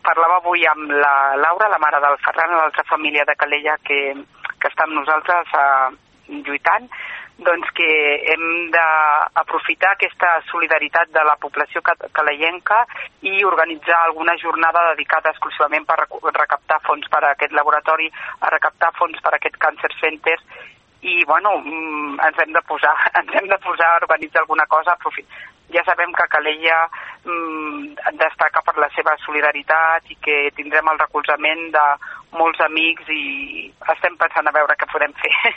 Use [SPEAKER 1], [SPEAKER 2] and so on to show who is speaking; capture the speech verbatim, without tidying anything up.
[SPEAKER 1] Parlava avui amb la Laura, la mare del Ferran, l'altra família de Calella que, que està amb nosaltres eh, lluitant, doncs que hem d'aprofitar aquesta solidaritat de la població calellenca i organitzar alguna jornada dedicada exclusivament per recaptar fons per a aquest laboratori, a recaptar fons per a aquest Cancer Center i, bueno, ens hem de posar, ens hem de posar a organitzar alguna cosa. Ja sabem que Calella mmm, destaca per la seva solidaritat i que tindrem el recolzament de molts amics i estem pensant a veure què podem fer.